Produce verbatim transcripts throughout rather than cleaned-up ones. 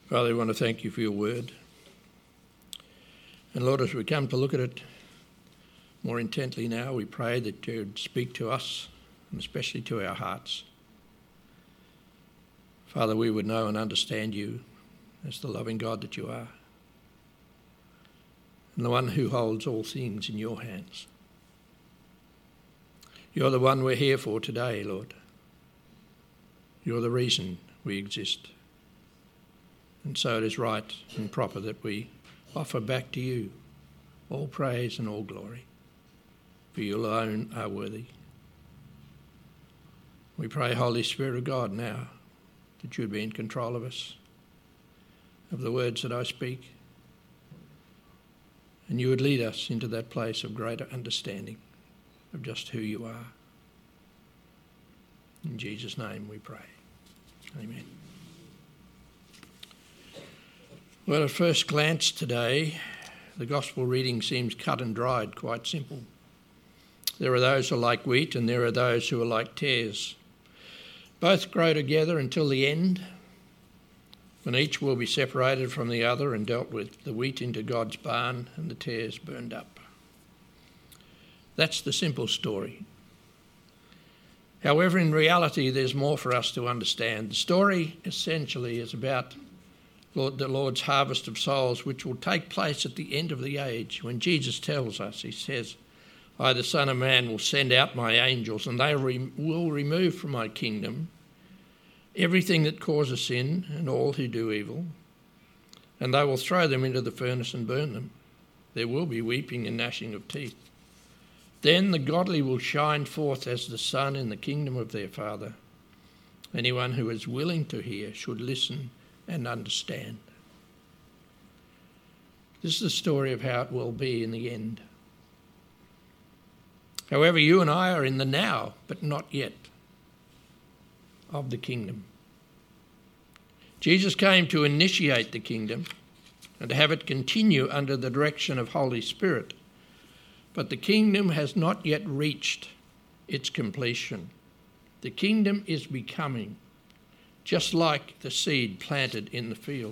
Father, we want to thank you for your word. And Lord, as we come to look at it more intently now, we pray that you would speak to us, and especially to our hearts. Father, we would know and understand you as the loving God that you are, and the one who holds all things in your hands. You're the one we're here for today, Lord. You're the reason we exist. And so it is right and proper that we offer back to you all praise and all glory, for you alone are worthy. We pray, Holy Spirit of God, now that you would be in control of us, of the words that I speak, and you would lead us into that place of greater understanding of just who you are. In Jesus' name we pray. Amen. Well, at first glance today, the gospel reading seems cut and dried, quite simple. There are those who are like wheat and there are those who are like tares. Both grow together until the end, when each will be separated from the other and dealt with, the wheat into God's barn and the tares burned up. That's the simple story. However, in reality, there's more for us to understand. The story essentially is about Lord, the Lord's harvest of souls, which will take place at the end of the age. When Jesus tells us, he says, I, the Son of Man, will send out my angels, and they re- will remove from my kingdom everything that causes sin and all who do evil, and they will throw them into the furnace and burn them. There will be weeping and gnashing of teeth. Then the godly will shine forth as the sun in the kingdom of their Father. Anyone who is willing to hear should listen and understand. This is the story of how it will be in the end. However, you and I are in the now, but not yet, of the kingdom. Jesus came to initiate the kingdom and to have it continue under the direction of Holy Spirit. But the kingdom has not yet reached its completion. The kingdom is becoming, just like the seed planted in the field.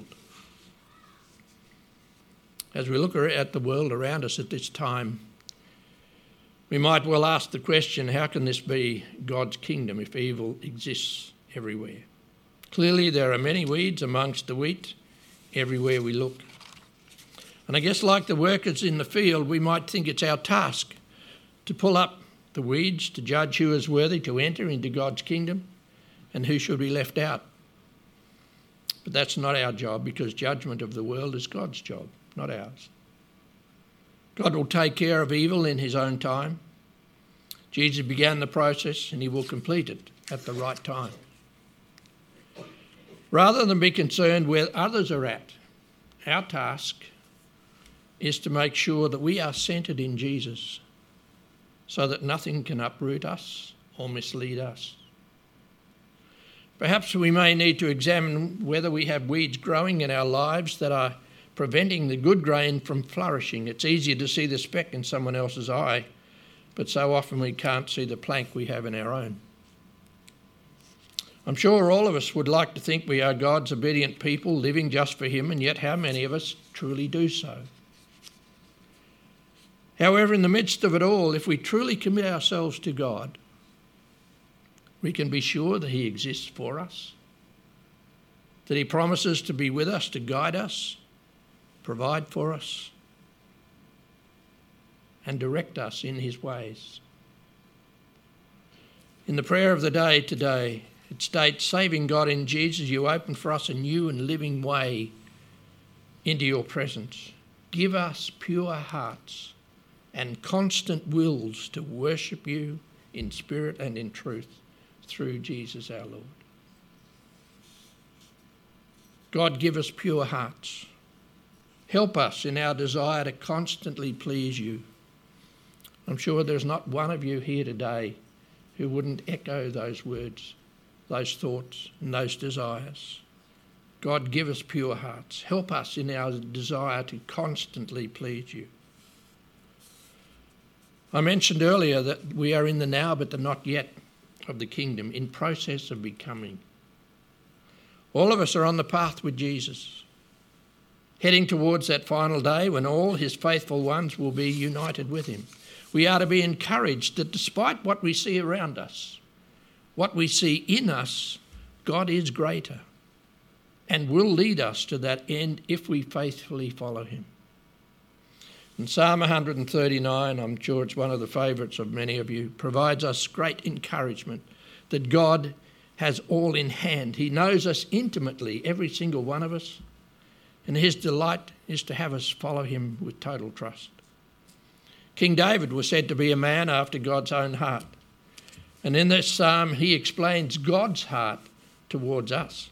As we look at the world around us at this time, we might well ask the question, how can this be God's kingdom if evil exists everywhere? Clearly, there are many weeds amongst the wheat everywhere we look. And I guess like the workers in the field, we might think it's our task to pull up the weeds, to judge who is worthy to enter into God's kingdom and who should be left out. But that's not our job, because judgment of the world is God's job, not ours. God will take care of evil in his own time. Jesus began the process and he will complete it at the right time. Rather than be concerned where others are at, our task is to make sure that we are centred in Jesus so that nothing can uproot us or mislead us. Perhaps we may need to examine whether we have weeds growing in our lives that are preventing the good grain from flourishing. It's easier to see the speck in someone else's eye, but so often we can't see the plank we have in our own. I'm sure all of us would like to think we are God's obedient people living just for him, and yet how many of us truly do so? However, in the midst of it all, if we truly commit ourselves to God, we can be sure that he exists for us, that he promises to be with us, to guide us, provide for us, and direct us in his ways. In the prayer of the day today, it states, saving God in Jesus, you open for us a new and living way into your presence. Give us pure hearts and constant wills to worship you in spirit and in truth through Jesus our Lord. God, give us pure hearts. Help us in our desire to constantly please you. I'm sure there's not one of you here today who wouldn't echo those words, those thoughts and those desires. God, give us pure hearts. Help us in our desire to constantly please you. I mentioned earlier that we are in the now but the not yet of the kingdom, in process of becoming. All of us are on the path with Jesus. heading towards that final day when all his faithful ones will be united with him. We are to be encouraged that despite what we see around us, what we see in us, God is greater and will lead us to that end if we faithfully follow him. And Psalm one thirty-nine, I'm sure it's one of the favourites of many of you, provides us great encouragement that God has all in hand. He knows us intimately, every single one of us, and his delight is to have us follow him with total trust. King David was said to be a man after God's own heart. And in this psalm, he explains God's heart towards us.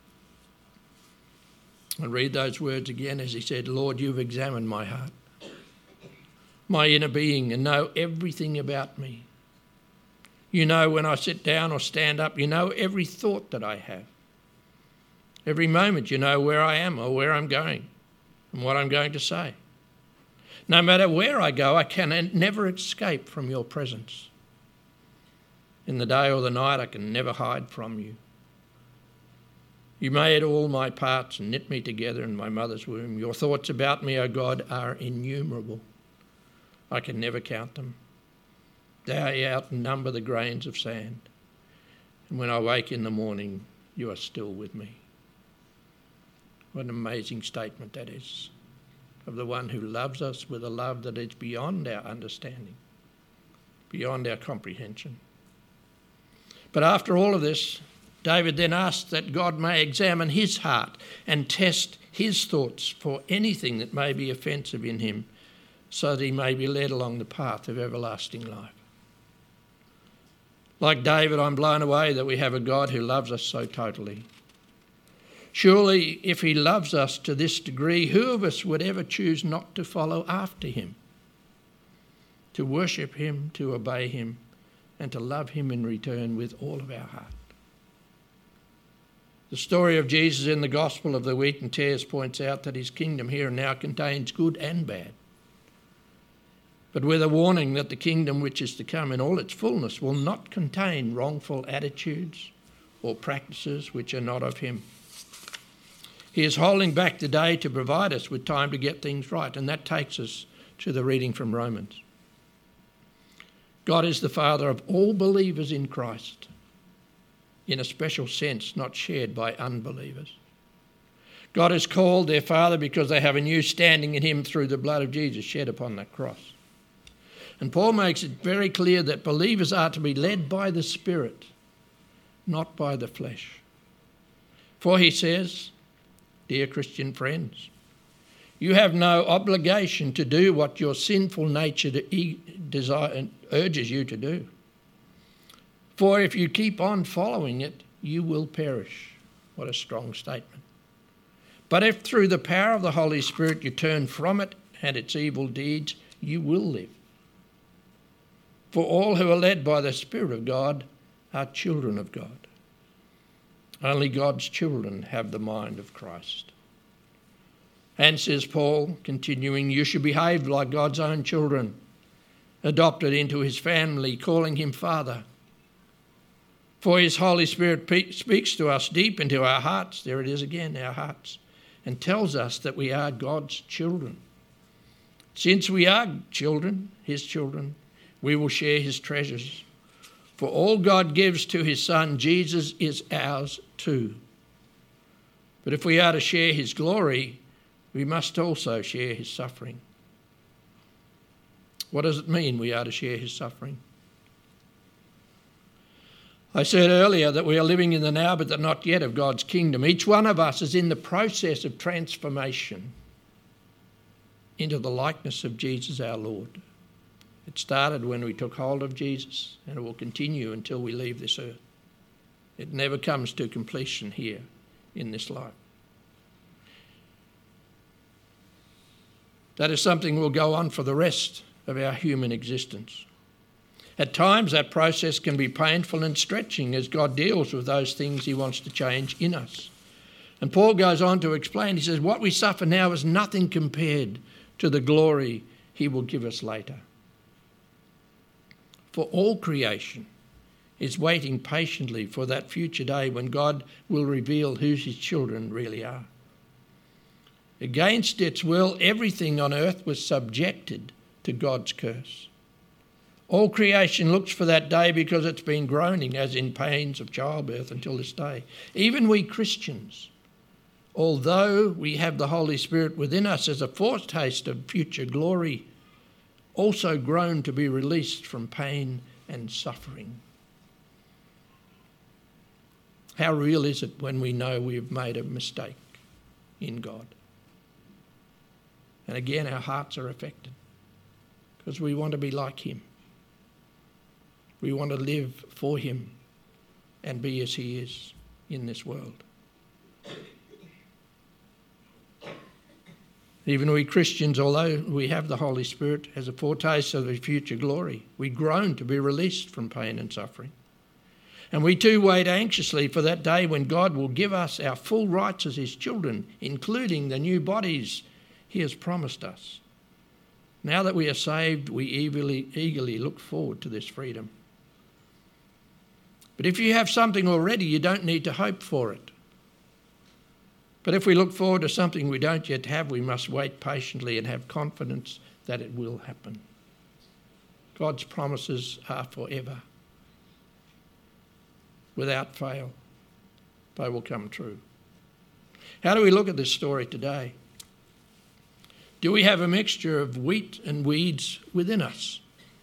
I read those words again as he said, Lord, you've examined my heart, my inner being, and know everything about me. You know when I sit down or stand up. You know every thought that I have. Every moment you know where I am or where I'm going and what I'm going to say. No matter where I go, I can never escape from your presence. In the day or the night, I can never hide from you. You made all my parts and knit me together in my mother's womb. Your thoughts about me, O God, are innumerable. I can never count them. They outnumber the grains of sand. And when I wake in the morning, you are still with me. What an amazing statement that is, of the one who loves us with a love that is beyond our understanding, beyond our comprehension. But after all of this, David then asks that God may examine his heart and test his thoughts for anything that may be offensive in him, so that he may be led along the path of everlasting life. Like David, I'm blown away that we have a God who loves us so totally. Surely, if he loves us to this degree, who of us would ever choose not to follow after him, to worship him, to obey him, and to love him in return with all of our heart? The story of Jesus in the Gospel of the Wheat and Tares points out that his kingdom here and now contains good and bad, but with a warning that the kingdom which is to come in all its fullness will not contain wrongful attitudes or practices which are not of him. He is holding back the day to provide us with time to get things right, and that takes us to the reading from Romans. God is the Father of all believers in Christ, in a special sense not shared by unbelievers. God is called their Father because they have a new standing in him through the blood of Jesus shed upon that cross. And Paul makes it very clear that believers are to be led by the Spirit, not by the flesh. For he says, dear Christian friends, you have no obligation to do what your sinful nature desire, urges you to do. For if you keep on following it, you will perish. What a strong statement. But if through the power of the Holy Spirit you turn from it and its evil deeds, you will live. For all who are led by the Spirit of God are children of God. Only God's children have the mind of Christ. And says Paul, continuing, you should behave like God's own children, adopted into his family, calling him Father. For his Holy Spirit pe- speaks to us deep into our hearts, there it is again, our hearts, and tells us that we are God's children. Since we are children, his children, we will share his treasures. For all God gives to his Son, Jesus, is ours too. But if we are to share his glory, we must also share his suffering. What does it mean we are to share his suffering? I said earlier that we are living in the now but the not yet of God's kingdom. Each one of us is in the process of transformation into the likeness of Jesus our Lord. It started when we took hold of Jesus, and it will continue until we leave this earth. It never comes to completion here in this life. That is something will go on for the rest of our human existence. At times that process can be painful and stretching as God deals with those things he wants to change in us. And Paul goes on to explain, he says, what we suffer now is nothing compared to the glory he will give us later. For all creation is waiting patiently for that future day when God will reveal who his children really are. Against its will, everything on earth was subjected to God's curse. All creation looks for that day because it's been groaning as in pains of childbirth until this day. Even we Christians, although we have the Holy Spirit within us as a foretaste of future glory, also groan to be released from pain and suffering. How real is it when we know we have made a mistake in God? And again, our hearts are affected because we want to be like him. We want to live for him and be as he is in this world. Even we Christians, although we have the Holy Spirit as a foretaste of the future glory, we groan to be released from pain and suffering. And we too wait anxiously for that day when God will give us our full rights as his children, including the new bodies he has promised us. Now that we are saved, we eagerly, eagerly look forward to this freedom. But if you have something already, you don't need to hope for it. But if we look forward to something we don't yet have, we must wait patiently and have confidence that it will happen. God's promises are forever. Without fail, they will come true. How do we look at this story today? Do we have a mixture of wheat and weeds within us?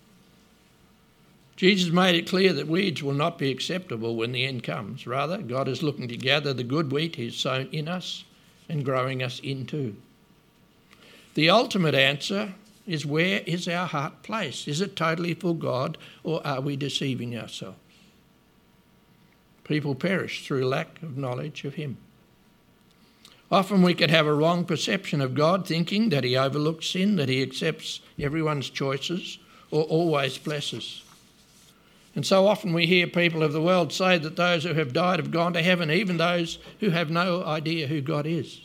Jesus made it clear that weeds will not be acceptable when the end comes. Rather, God is looking to gather the good wheat he's sown in us and growing us into. The ultimate answer is, where is our heart placed? Is it totally for God, or are we deceiving ourselves? People perish through lack of knowledge of him. Often we could have a wrong perception of God, thinking that he overlooks sin, that he accepts everyone's choices, or always blesses. And so often we hear people of the world say that those who have died have gone to heaven, even those who have no idea who God is.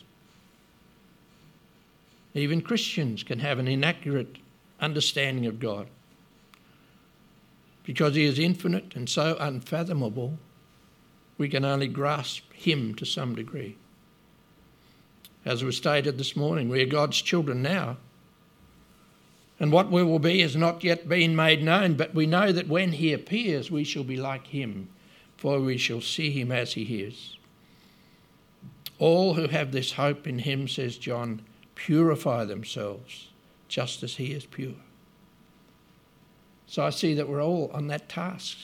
Even Christians can have an inaccurate understanding of God. Because he is infinite and so unfathomable, we can only grasp him to some degree. As was stated this morning, we are God's children now. And what we will be has not yet been made known, but we know that when he appears, we shall be like him, for we shall see him as he is. All who have this hope in him, says John, purify themselves just as he is pure. So I see that we're all on that task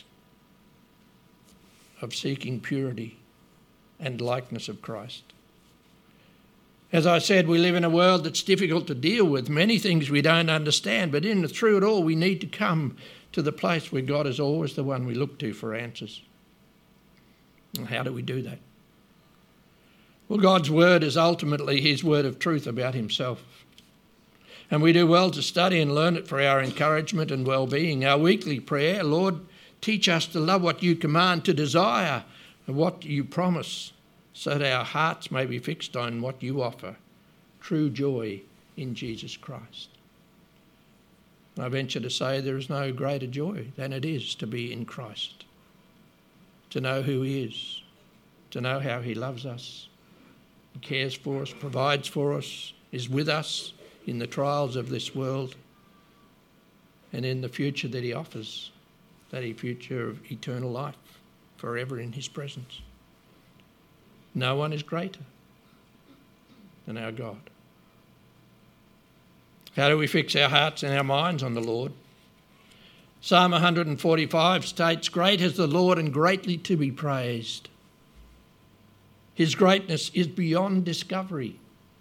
of seeking purity and likeness of Christ. As I said, we live in a world that's difficult to deal with, many things we don't understand, but in through it all we need to come to the place where God is always the one we look to for answers. And how do we do that? Well, God's word is ultimately his word of truth about himself. And we do well to study and learn it for our encouragement and well-being. Our weekly prayer, Lord, teach us to love what you command, to desire what you promise, so that our hearts may be fixed on what you offer, true joy in Jesus Christ. I venture to say there is no greater joy than it is to be in Christ, to know who he is, to know how he loves us, cares for us, provides for us, is with us in the trials of this world and in the future that he offers, that future of eternal life, forever in his presence. No one is greater than our God. How do we fix our hearts and our minds on the Lord? Psalm one forty-five states, "Great is the Lord and greatly to be praised. His greatness is beyond discovery.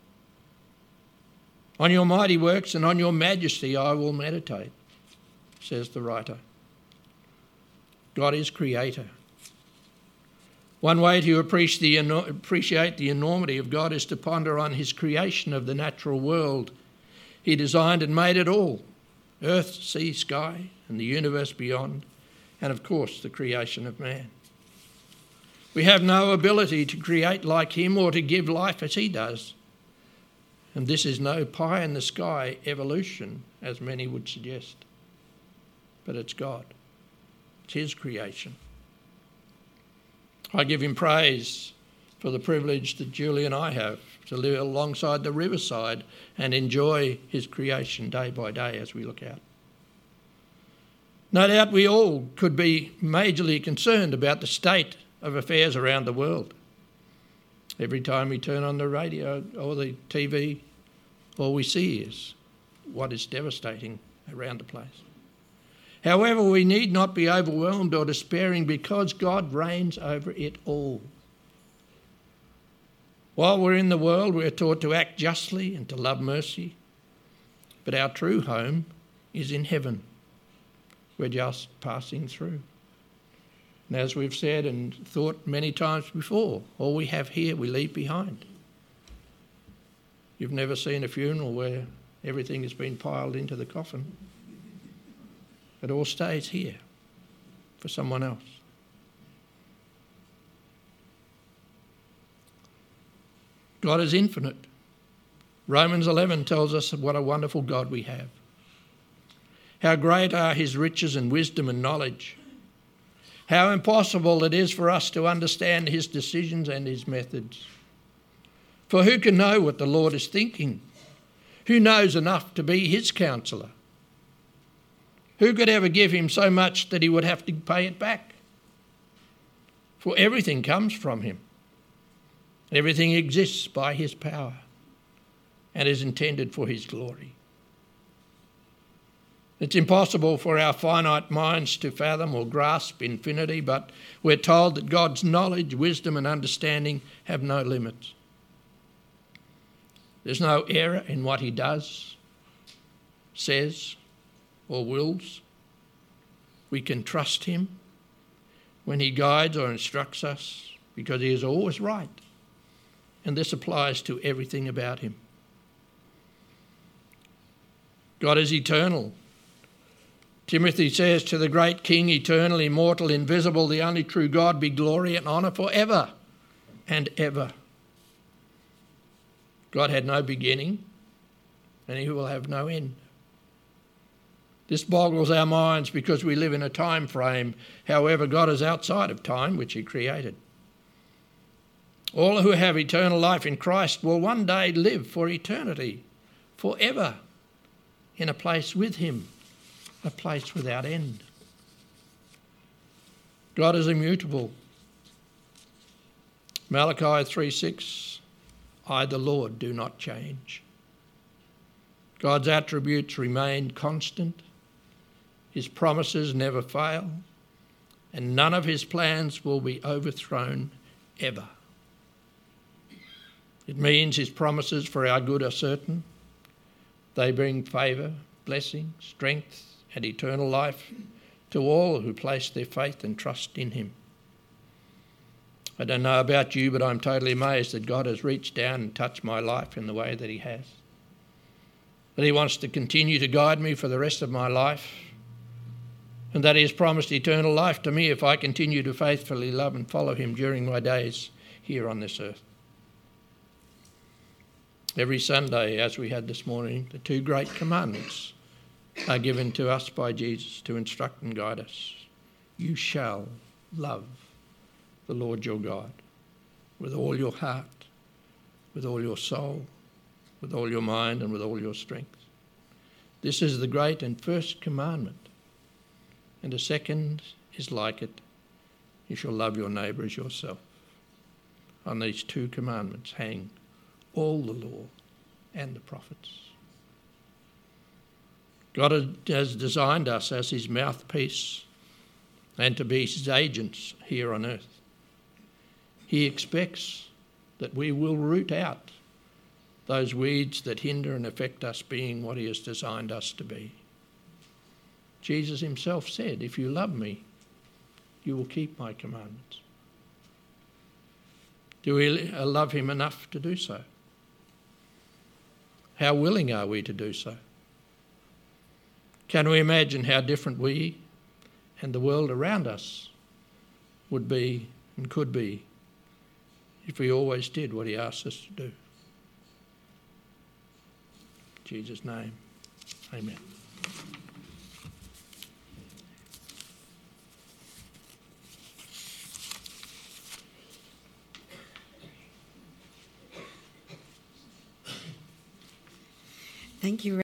On your mighty works and on your majesty I will meditate," says the writer. God is creator. One way to appreciate the enormity of God is to ponder on his creation of the natural world. He designed and made it all, earth, sea, sky, and the universe beyond, and of course the creation of man. We have no ability to create like him or to give life as he does. And this is no pie-in-the-sky evolution, as many would suggest. But it's God. It's his creation. I give him praise for the privilege that Julie and I have to live alongside the riverside and enjoy his creation day by day as we look out. No doubt we all could be majorly concerned about the state of affairs around the world. Every time we turn on the radio or the T V, all we see is what is devastating around the place. However, we need not be overwhelmed or despairing because God reigns over it all. While we're in the world, we're taught to act justly and to love mercy, but our true home is in heaven. We're just passing through. And as we've said and thought many times before, all we have here we leave behind. You've never seen a funeral where everything has been piled into the coffin. It all stays here for someone else. God is infinite. Romans eleven tells us what a wonderful God we have. How great are his riches and wisdom and knowledge. How impossible it is for us to understand his decisions and his methods. For who can know what the Lord is thinking? Who knows enough to be his counsellor? Who could ever give him so much that he would have to pay it back? For everything comes from him. Everything exists by his power and is intended for his glory. It's impossible for our finite minds to fathom or grasp infinity, but we're told that God's knowledge, wisdom and understanding have no limits. There's no error in what he does, says or wills. We can trust him when he guides or instructs us because he is always right. And this applies to everything about him. God is eternal. Timothy says, to the great King, eternal, immortal, invisible, the only true God, be glory and honour forever and ever. God had no beginning and he will have no end. This boggles our minds because we live in a time frame. However, God is outside of time, which he created. All who have eternal life in Christ will one day live for eternity, forever, in a place with him, a place without end. God is immutable. Malachi three six, I, the Lord, do not change. God's attributes remain constant. His promises never fail, and none of his plans will be overthrown ever. It means his promises for our good are certain. They bring favour, blessing, strength and eternal life to all who place their faith and trust in him. I don't know about you, but I'm totally amazed that God has reached down and touched my life in the way that he has. That he wants to continue to guide me for the rest of my life, and that he has promised eternal life to me if I continue to faithfully love and follow him during my days here on this earth. Every Sunday, as we had this morning, the two great commandments are given to us by Jesus to instruct and guide us. You shall love the Lord your God with all your heart, with all your soul, with all your mind and with all your strength. This is the great and first commandment. And the second is like it. You shall love your neighbour as yourself. On these two commandments hang all the law and the prophets. God has designed us as his mouthpiece and to be his agents here on earth. He expects that we will root out those weeds that hinder and affect us being what he has designed us to be. Jesus himself said, if you love me, you will keep my commandments. Do we love him enough to do so? How willing are we to do so? Can we imagine how different we and the world around us would be and could be if we always did what he asked us to do? In Jesus' name, amen. Thank you.